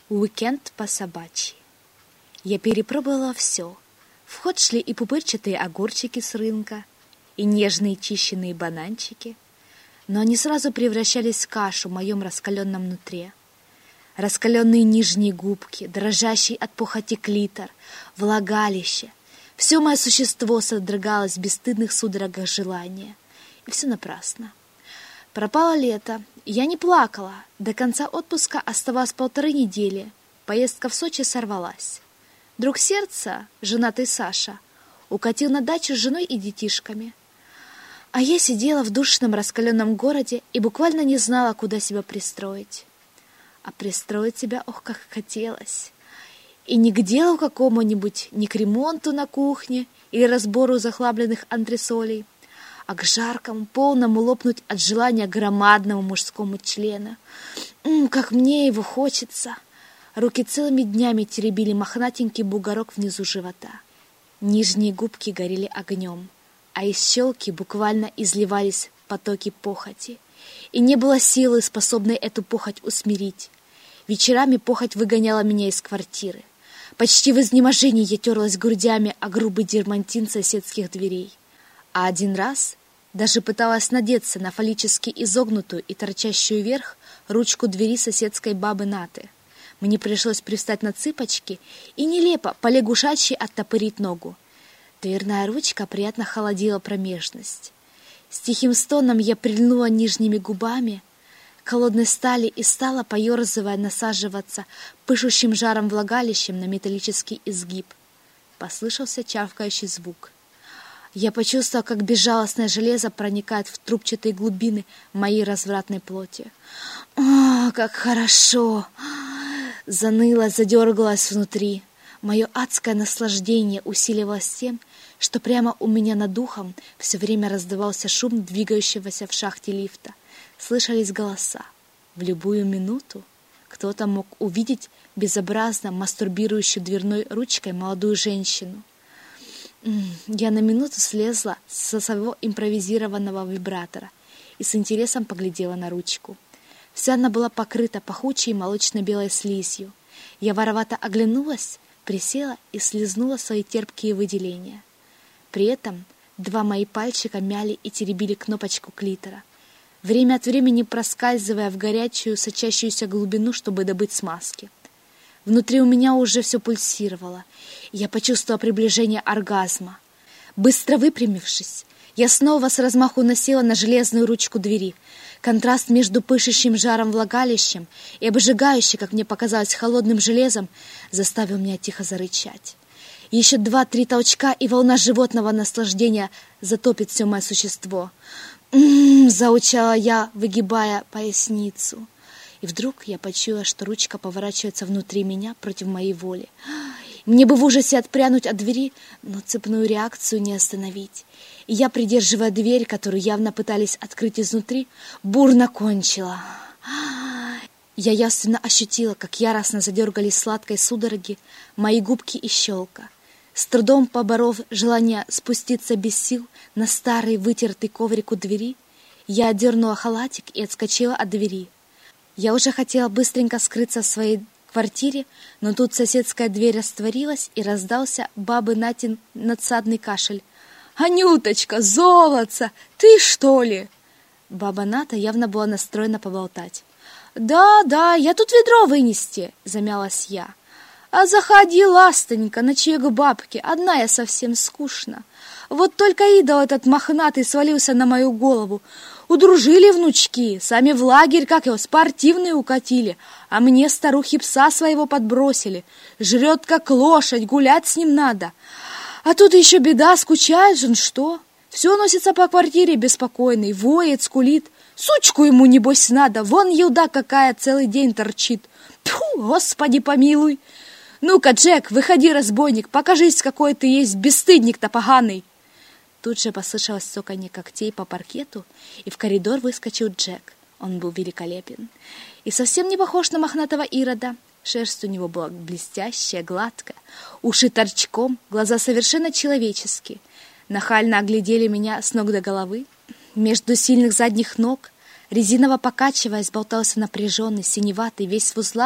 Уикенд по-собачьи. Я перепробовала все. В ход шли и пупырчатые огурчики с рынка, и нежные чищенные бананчики, но они сразу превращались в кашу в моем раскаленном нутре. Раскаленные нижние губки, дрожащий от похоти клитор, влагалище. Все мое существо содрогалось в бесстыдных судорогах желания. И все напрасно. Пропало лето, и я не плакала. До конца отпуска оставалось 1,5 недели. Поездка в Сочи сорвалась. Друг сердца, женатый Саша, укатил на дачу с женой и детишками. А я сидела в душном раскаленном городе и буквально не знала, куда себя пристроить. А пристроить себя, ох, как хотелось. И не к делу какому-нибудь, не к ремонту на кухне или разбору захламленных антресолей, а к жаркому, полному лопнуть от желания громадному мужскому члена. Как мне его хочется! Руки целыми днями теребили мохнатенький бугорок внизу живота. Нижние губки горели огнем, а из щелки буквально изливались потоки похоти. И не было силы, способной эту похоть усмирить. Вечерами похоть выгоняла меня из квартиры. Почти в изнеможении я терлась грудями о грубый дермантин соседских дверей. А один раз даже пыталась надеться на фаллически изогнутую и торчащую вверх ручку двери соседской бабы Наты. Мне пришлось привстать на цыпочки и нелепо полягушачьи оттопырить ногу. Дверная ручка приятно холодила промежность. С тихим стоном я прильнула нижними губами к холодной стали и стала, поерзывая, насаживаться пышущим жаром влагалищем на металлический изгиб. Послышался чавкающий звук. Я почувствовала, как безжалостное железо проникает в трубчатые глубины моей развратной плоти. «О, как хорошо!» Заныло, задергалось внутри. Мое адское наслаждение усиливалось тем, что прямо у меня над духом все время раздавался шум двигающегося в шахте лифта. Слышались голоса. В любую минуту кто-то мог увидеть безобразно мастурбирующую дверной ручкой молодую женщину. Я на минуту слезла со своего импровизированного вибратора и с интересом поглядела на ручку. Вся она была покрыта пахучей молочно-белой слизью. Я воровато оглянулась, присела и слизнула свои терпкие выделения. При этом 2 мои пальчика мяли и теребили кнопочку клитора, время от времени проскальзывая в горячую, сочащуюся глубину, чтобы добыть смазки. Внутри у меня уже все пульсировало, и я почувствовала приближение оргазма. Быстро выпрямившись, я снова с размаху насела на железную ручку двери. Контраст между пышущим жаром влагалищем и обжигающим, как мне показалось, холодным железом заставил меня тихо зарычать. Еще 2-3 толчка, и волна животного наслаждения затопит все мое существо. Заучала я, выгибая поясницу. И вдруг я почуяла, что ручка поворачивается внутри меня против моей воли. Мне бы в ужасе отпрянуть от двери, но цепную реакцию не остановить. И я, придерживая дверь, которую явно пытались открыть изнутри, бурно кончила. Я явственно ощутила, как яростно задергались сладкой судороги мои губки и щелка. С трудом поборов желание спуститься без сил на старый вытертый коврик у двери, я отдернула халатик и отскочила от двери. Я уже хотела быстренько скрыться в своей квартире, но тут соседская дверь растворилась, и раздался бабы Натин надсадный кашель. «Анюточка, золотце, ты что ли?» Баба Ната явно была настроена поболтать. «Да, я тут ведро вынести», — замялась я. «А заходи, ластонька, ночуя к бабке, одна я совсем скучна. Вот только идол этот мохнатый свалился на мою голову. Удружили внучки, сами в лагерь, как его, спортивный укатили, а мне старухи пса своего подбросили. Жрет, как лошадь, гулять с ним надо. А тут еще беда, скучает же он, что? Все носится по квартире беспокойный, воет, скулит. Сучку ему, небось, надо, вон елда какая целый день торчит. Тьфу, Господи помилуй! Ну-ка, Джек, выходи, разбойник, покажись, какой ты есть бесстыдник-то поганый!» Тут же послышалось цоканье когтей по паркету, и в коридор выскочил Джек. Он был великолепен и совсем не похож на мохнатого Ирода. Шерсть у него была блестящая, гладкая, уши торчком, глаза совершенно человеческие. Нахально оглядели меня с ног до головы. Между сильных задних ног, резиново покачиваясь, болтался напряженный, синеватый, весь в узлах,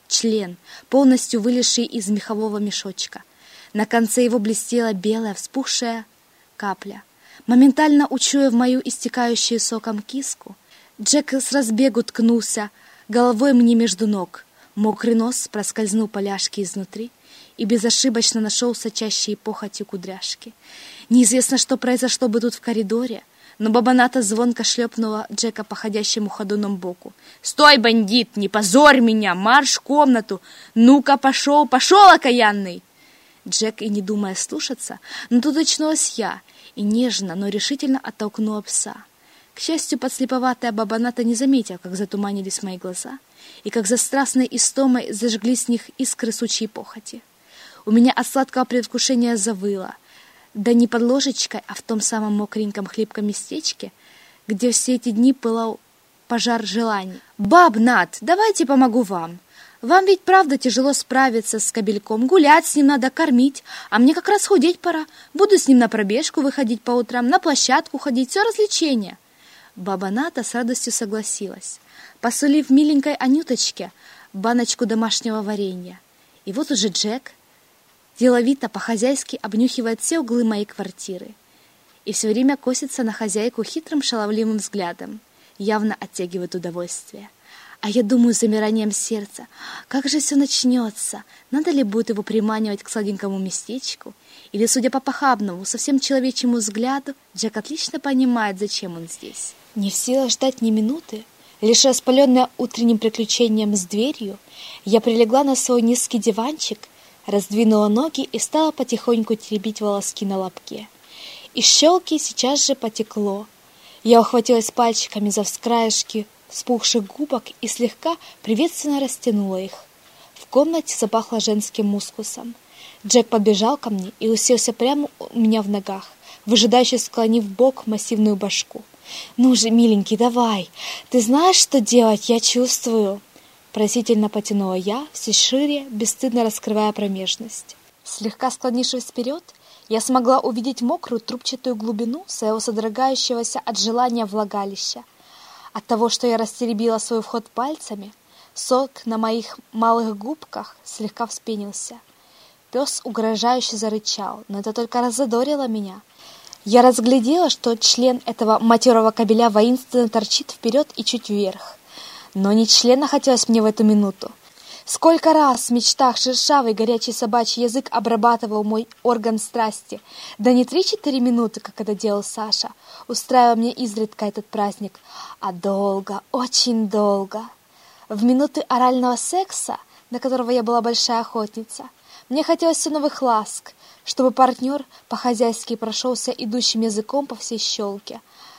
член, полностью вылезший из мехового мешочка. На конце его блестела белая вспухшая капля. Моментально учуяв мою истекающую соком киску, Джек с разбегу ткнулся головой мне между ног. Мокрый нос проскользнул по ляжке изнутри и безошибочно нашел сочащие похотью кудряшки. Неизвестно, что произошло бы тут в коридоре, но баба-ната звонко шлепнула Джека по ходящему ходуном боку. «Стой, бандит! Не позорь меня! Марш в комнату! Ну-ка, пошел, пошел, окаянный!» Джек, и не думая слушаться, но тут очнулась я и нежно, но решительно оттолкнула пса. К счастью, подслеповатая баба-ната не заметила, как затуманились мои глаза, и как за страстной истомой зажглись с них искры сучьей похоти. У меня от сладкого предвкушения завыло, да не под ложечкой, а в том самом мокреньком хлипком местечке, где все эти дни пылал пожар желаний. «Баб, Нат, давайте помогу вам. Вам ведь правда тяжело справиться с кобельком, гулять с ним надо, кормить, а мне как раз худеть пора. Буду с ним на пробежку выходить по утрам, на площадку ходить, все развлечения». Баба Ната с радостью согласилась, посулив миленькой Анюточке баночку домашнего варенья. И вот уже Джек деловито по-хозяйски обнюхивает все углы моей квартиры и все время косится на хозяйку хитрым шаловливым взглядом, явно оттягивает удовольствие. А я думаю с замиранием сердца, как же все начнется, надо ли будет его приманивать к сладенькому местечку, или, судя по похабному, совсем человечьему взгляду, Джек отлично понимает, зачем он здесь. Не в силах ждать ни минуты, лишь распаленная утренним приключением с дверью, я прилегла на свой низкий диванчик, раздвинула ноги и стала потихоньку теребить волоски на лобке. Из щелки сейчас же потекло. Я ухватилась пальчиками за вскраешки вспухших губок и слегка приветственно растянула их. В комнате запахло женским мускусом. Джек подбежал ко мне и уселся прямо у меня в ногах, выжидающе склонив в бок массивную башку. «Ну же, миленький, давай! Ты знаешь, что делать, я чувствую!» Просительно потянула я, все шире, бесстыдно раскрывая промежность. Слегка склонившись вперед, я смогла увидеть мокрую трубчатую глубину своего содрогающегося от желания влагалища. От того, что я растеребила свой вход пальцами, сок на моих малых губках слегка вспенился. Пес угрожающе зарычал, но это только раззадорило меня. Я разглядела, что член этого матерого кобеля воинственно торчит вперед и чуть вверх. Но не члена хотелось мне в эту минуту. Сколько раз в мечтах шершавый горячий собачий язык обрабатывал мой орган страсти. Да не 3-4 минуты, как это делал Саша, устраивая мне изредка этот праздник, а долго, очень долго. В минуты орального секса, на которого я была большая охотница, мне хотелось все новых ласк, чтобы партнер по-хозяйски прошелся идущим языком по всей щелке,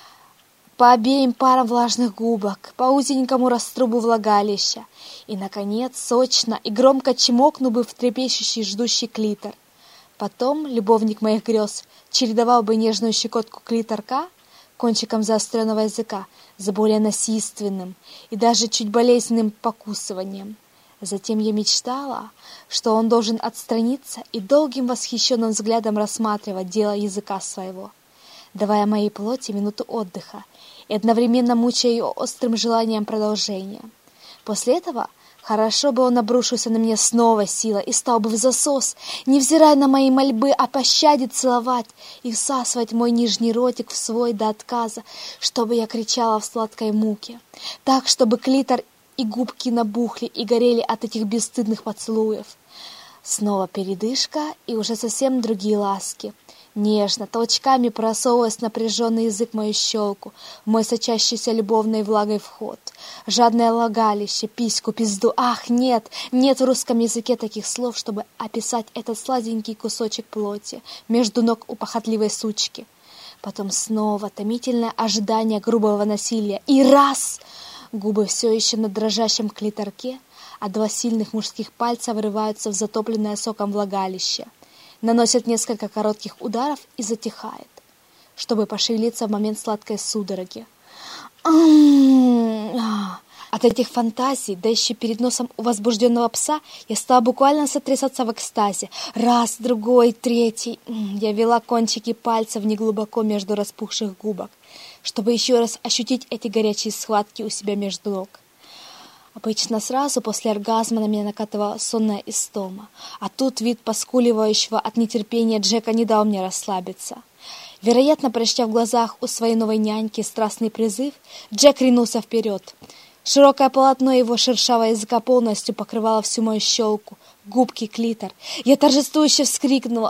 по обеим парам влажных губок, по узенькому раструбу влагалища и, наконец, сочно и громко чмокнул бы в трепещущий ждущий клитор. Потом любовник моих грез чередовал бы нежную щекотку клиторка кончиком заостренного языка за более насильственным и даже чуть болезненным покусыванием. Затем я мечтала, что он должен отстраниться и долгим восхищенным взглядом рассматривать дело языка своего, давая моей плоти минуту отдыха и одновременно мучая ее острым желанием продолжения. После этого хорошо бы он обрушился на меня с новой силой и стал бы в засос, невзирая на мои мольбы о пощаде, целовать и всасывать мой нижний ротик в свой до отказа, чтобы я кричала в сладкой муке, так, чтобы клитор и губки набухли и горели от этих бесстыдных поцелуев. Снова передышка и уже совсем другие ласки. Нежно, толчками просовываясь напряженный язык в мою щелку, в мой сочащийся любовной влагой вход. Жадное влагалище, письку, пизду. Ах, нет, нет в русском языке таких слов, чтобы описать этот сладенький кусочек плоти между ног у похотливой сучки. Потом снова томительное ожидание грубого насилия. И раз! Губы все еще на дрожащем клиторке, а 2 сильных мужских пальца вырываются в затопленное соком влагалище. Наносят несколько коротких ударов и затихает, чтобы пошевелиться в момент сладкой судороги. От этих фантазий, да еще перед носом у возбужденного пса, я стала буквально сотрясаться в экстазе. Раз, другой, третий. Я вела кончики пальцев неглубоко между распухших губок, чтобы еще раз ощутить эти горячие схватки у себя между ног. Обычно сразу после оргазма на меня накатывала сонная истома, а тут вид поскуливающего от нетерпения Джека не дал мне расслабиться. Вероятно, прочтя в глазах у своей новой няньки страстный призыв, Джек ринулся вперед. Широкое полотно его шершавого языка полностью покрывало всю мою щелку, губки, клитор. Я торжествующе вскрикнула.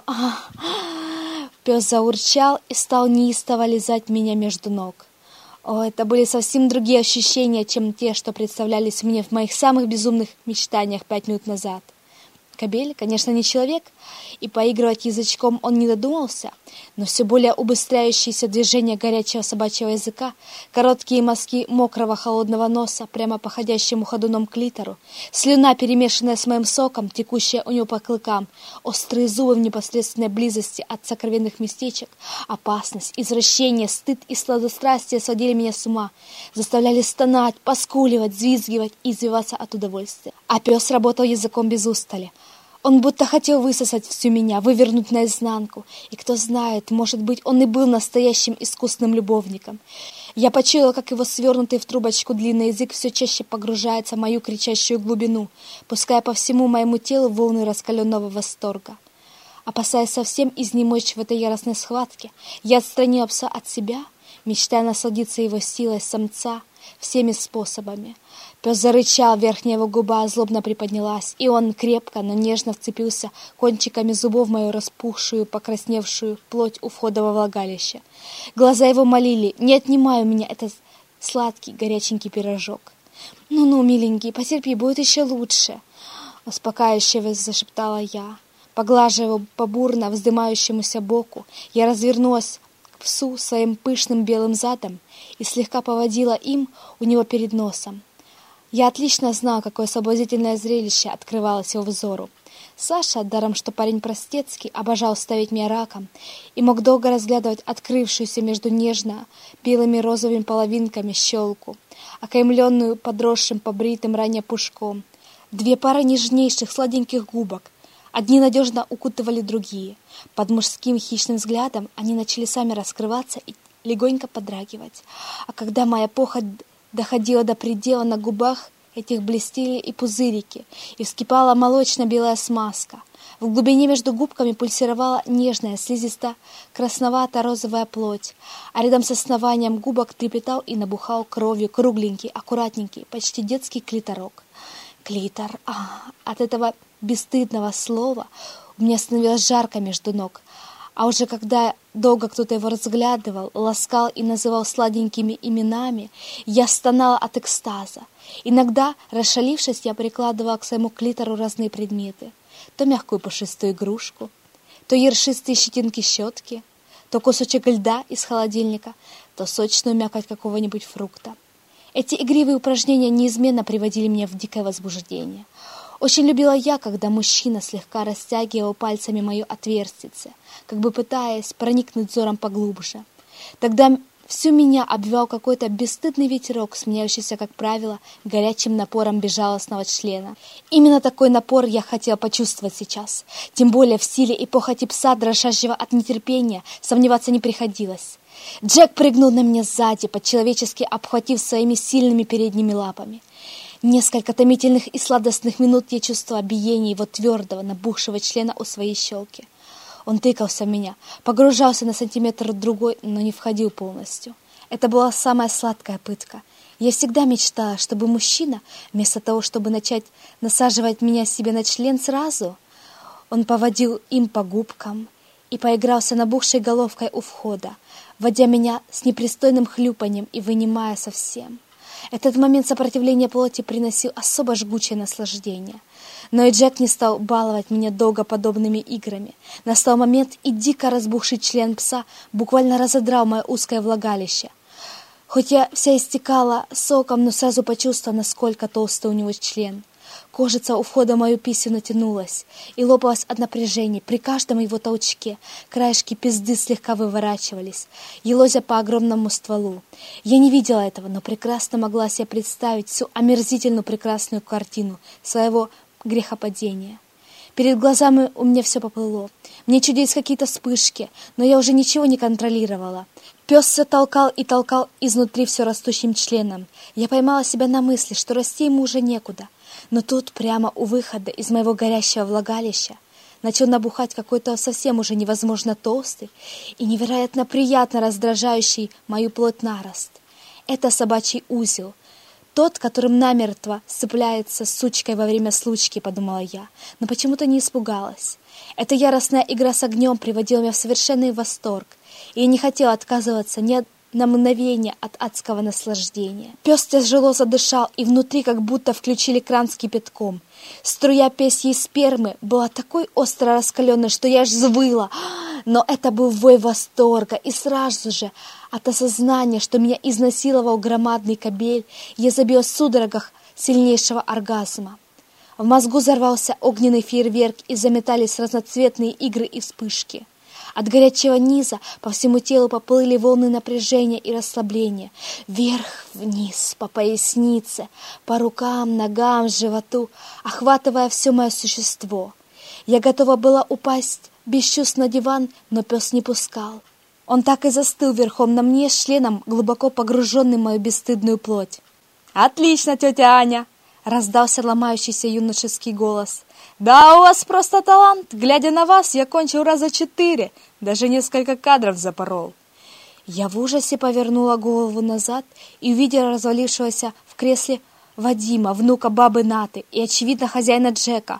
Пес заурчал и стал неистово лизать меня между ног. О, это были совсем другие ощущения, чем те, что представлялись мне в моих самых безумных мечтаниях 5 минут назад. Кобель, конечно, не человек, и поигрывать язычком он не додумался, но все более убыстряющиеся движения горячего собачьего языка, короткие мазки мокрого холодного носа прямо по ходящему ходуном клитору, слюна, перемешанная с моим соком, текущая у него по клыкам, острые зубы в непосредственной близости от сокровенных местечек, опасность, извращение, стыд и сладострастие сводили меня с ума, заставляли стонать, поскуливать, взвизгивать и извиваться от удовольствия. А пес работал языком без устали. Он будто хотел высосать всю меня, вывернуть наизнанку. И кто знает, может быть, он и был настоящим искусным любовником. Я почуяла, как его свернутый в трубочку длинный язык все чаще погружается в мою кричащую глубину, пуская по всему моему телу волны раскаленного восторга. Опасаясь совсем изнемочь в этой яростной схватке, я отстранила пса от себя, мечтая насладиться его силой самца всеми способами. Пес зарычал, верхняя его губа злобно приподнялась, и он крепко, но нежно вцепился кончиками зубов в мою распухшую, покрасневшую плоть у входа во влагалище. Глаза его молили: «Не отнимай у меня этот сладкий, горяченький пирожок». «Ну-ну, миленький, потерпи, будет еще лучше», — успокаивающе зашептала я. Поглаживая его по бурно вздымающемуся боку, я развернулась к псу своим пышным белым задом и слегка поводила им у него перед носом. Я отлично знал, какое соблазнительное зрелище открывалось его взору. Саша, даром что парень простецкий, обожал ставить меня раком и мог долго разглядывать открывшуюся между нежно-белыми розовыми половинками щелку, окаймленную подросшим побритым ранее пушком. 2 пары нежнейших сладеньких губок. Одни надежно укутывали другие. Под мужским хищным взглядом они начали сами раскрываться и легонько подрагивать. А когда моя похоть доходила до предела, на губах этих блестели и пузырики, и вскипала молочно-белая смазка. В глубине между губками пульсировала нежная, слизисто-красновато-розовая плоть, а рядом с основанием губок трепетал и набухал кровью кругленький, аккуратненький, почти детский клиторок. Клитор. От этого бесстыдного слова у меня становилось жарко между ног. А уже когда долго кто-то его разглядывал, ласкал и называл сладенькими именами, я стонала от экстаза. Иногда, расшалившись, я прикладывала к своему клитору разные предметы. То мягкую пушистую игрушку, то ершистые щетинки щетки, то кусочек льда из холодильника, то сочную мякоть какого-нибудь фрукта. Эти игривые упражнения неизменно приводили меня в дикое возбуждение. Очень любила я, когда мужчина слегка растягивал пальцами мое отверстие, как бы пытаясь проникнуть взором поглубже. Тогда всю меня обвивал какой-то бесстыдный ветерок, сменяющийся, как правило, горячим напором безжалостного члена. Именно такой напор я хотела почувствовать сейчас. Тем более в силе и похоти пса, дрожащего от нетерпения, сомневаться не приходилось. Джек прыгнул на меня сзади, по-человечески обхватив своими сильными передними лапами. Несколько томительных и сладостных минут я чувствовала биение его твердого, набухшего члена у своей щелки. Он тыкался в меня, погружался на сантиметр-другой, но не входил полностью. Это была самая сладкая пытка. Я всегда мечтала, чтобы мужчина, вместо того, чтобы начать насаживать меня себе на член сразу, он поводил им по губкам и поигрался набухшей головкой у входа, вводя меня с непристойным хлюпаньем и вынимая совсем. Этот момент сопротивления плоти приносил особо жгучее наслаждение. Но и Джек не стал баловать меня долго подобными играми. Настал момент, и дико разбухший член пса буквально разодрал мое узкое влагалище. Хоть я вся истекала соком, но сразу почувствовала, насколько толстый у него член. Кожица у входа в мою писю натянулась и лопалась от напряжения. При каждом его толчке краешки пизды слегка выворачивались, елозя по огромному стволу. Я не видела этого, но прекрасно могла себе представить всю омерзительную прекрасную картину своего грехопадения. Перед глазами у меня все поплыло. Мне чудились какие-то вспышки, но я уже ничего не контролировала. Пес все толкал и толкал изнутри все растущим членом. Я поймала себя на мысли, что расти ему уже некуда. Но тут, прямо у выхода из моего горящего влагалища, начал набухать какой-то совсем уже невозможно толстый и невероятно приятно раздражающий мою плоть нарост. Это собачий узел. Тот, которым намертво сцепляется с сучкой во время случки, подумала я, но почему-то не испугалась. Эта яростная игра с огнем приводила меня в совершенный восторг, и я не хотела отказываться ни на мгновение от адского наслаждения. Пес тяжело задышал, и внутри как будто включили кран с кипятком. Струя пёсьей спермы была такой остро раскаленной, что я аж взвыла. Но это был вой восторга, и сразу же от осознания, что меня изнасиловал громадный кобель, я забилась в судорогах сильнейшего оргазма. В мозгу взорвался огненный фейерверк, и заметались разноцветные игры и вспышки. От горячего низа по всему телу поплыли волны напряжения и расслабления. Вверх-вниз, по пояснице, по рукам, ногам, животу, охватывая все мое существо. Я готова была упасть без чувств на диван, но пес не пускал. Он так и застыл верхом на мне, с членом, глубоко погруженный в мою бесстыдную плоть. «Отлично, тетя Аня!» — раздался ломающийся юношеский голос. «Да, у вас просто талант! Глядя на вас, я кончил раза 4, даже несколько кадров запорол». Я в ужасе повернула голову назад и увидела развалившегося в кресле Вадима, внука бабы Наты и, очевидно, хозяина Джека.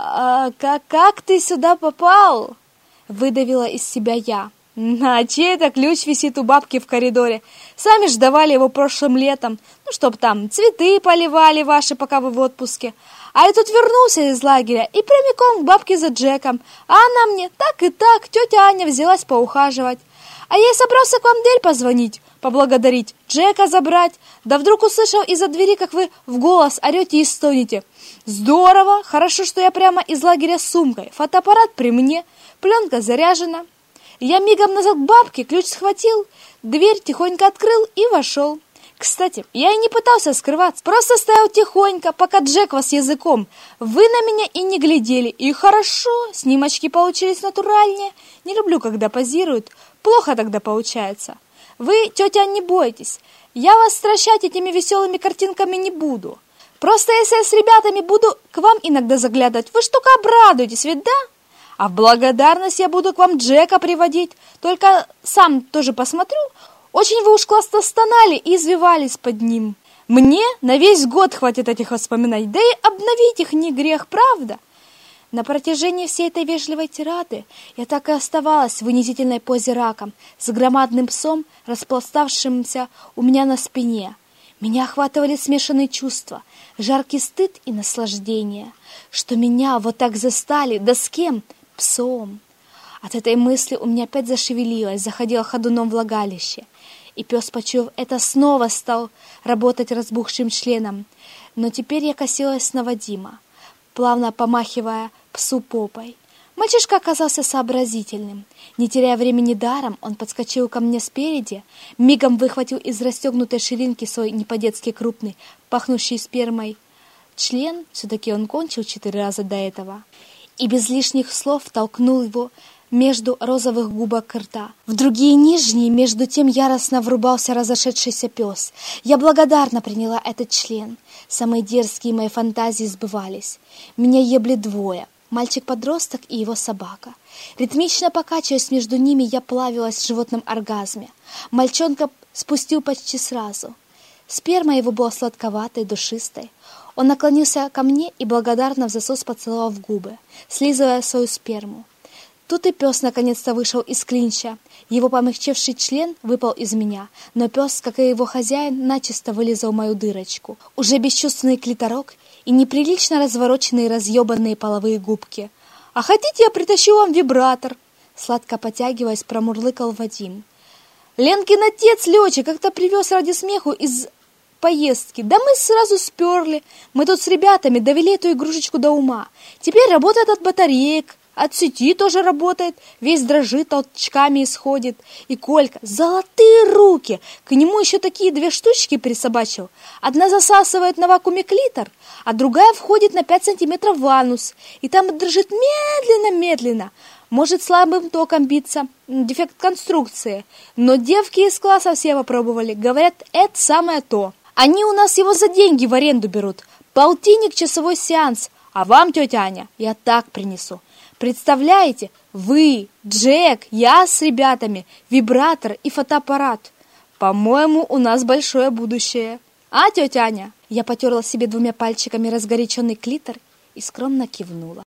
«Как ты сюда попал?» — выдавила из себя я. «А чей-то ключ висит у бабки в коридоре. Сами ж давали его прошлым летом, чтоб там цветы поливали ваши, пока вы в отпуске. А я тут вернулся из лагеря и прямиком к бабке за Джеком. А она мне так и так, тетя Аня взялась поухаживать. А я и собрался к вам в дверь позвонить, поблагодарить, Джека забрать. Да вдруг услышал из-за двери, как вы в голос орете и стонете. Здорово, хорошо, что я прямо из лагеря с сумкой. Фотоаппарат при мне, пленка заряжена». Я мигом назад к бабке, ключ схватил, дверь тихонько открыл и вошел. Кстати, я и не пытался скрываться, просто стоял тихонько, пока Джек вас языком. Вы на меня и не глядели, и хорошо, снимочки получились натуральнее. Не люблю, когда позируют, плохо тогда получается. Вы, тетя, не бойтесь, я вас стращать этими веселыми картинками не буду. Просто если я с ребятами буду к вам иногда заглядывать, вы ж только обрадуетесь, ведь да? А в благодарность я буду к вам Джека приводить. Только сам тоже посмотрю. Очень вы уж классно стонали и извивались под ним. Мне на весь год хватит этих воспоминаний. Да и обновить их не грех, правда?» На протяжении всей этой вежливой тирады я так и оставалась в унизительной позе рака, с громадным псом, распластавшимся у меня на спине. Меня охватывали смешанные чувства, жаркий стыд и наслаждение. Что меня вот так застали, да с кем? Псом. От этой мысли у меня опять зашевелилось, заходило ходуном влагалище. И пес, почуяв это, снова стал работать разбухшим членом. Но теперь я косилась на Вадима, плавно помахивая псу попой. Мальчишка оказался сообразительным. Не теряя времени даром, он подскочил ко мне спереди, мигом выхватил из расстегнутой ширинки свой не по-детски крупный, пахнущий спермой член, все-таки он кончил 4 раза до этого, и без лишних слов толкнул его между розовых губок рта. В другие нижние, между тем яростно врубался разошедшийся пес. Я благодарно приняла этот член. Самые дерзкие мои фантазии сбывались. Меня ебли 2. Мальчик-подросток и его собака. Ритмично покачиваясь между ними, я плавилась в животном оргазме. Мальчонка спустил почти сразу. Сперма его была сладковатой, душистой. Он наклонился ко мне и благодарно в засос поцеловал в губы, слизывая свою сперму. Тут и пес наконец-то вышел из клинча. Его помягчевший член выпал из меня, но пес, как и его хозяин, начисто вылизал мою дырочку. Уже бесчувственный клиторок и неприлично развороченные разъебанные половые губки. «А хотите, я притащу вам вибратор?» Сладко потягиваясь, промурлыкал Вадим. «Ленкин отец, летчик, как-то привез ради смеху из поездки. Да мы сразу сперли. Мы тут с ребятами довели эту игрушечку до ума. Теперь работает от батареек. От сети тоже работает, весь дрожит, толчками исходит. И Колька, золотые руки, к нему еще такие 2 штучки присобачил. Одна засасывает на вакууме клитор, а другая входит на 5 сантиметров в анус. И там дрожит медленно-медленно. Может слабым током биться, дефект конструкции. Но девки из класса все попробовали, говорят, это самое то. Они у нас его за деньги в аренду берут. Полтинник часовой сеанс. А вам, тетя Аня, я так принесу. Представляете, вы, Джек, я с ребятами, вибратор и фотоаппарат. По-моему, у нас большое будущее. А, тетя Аня? Я потерла себе 2 пальчиками разгоряченный клитор и скромно кивнула.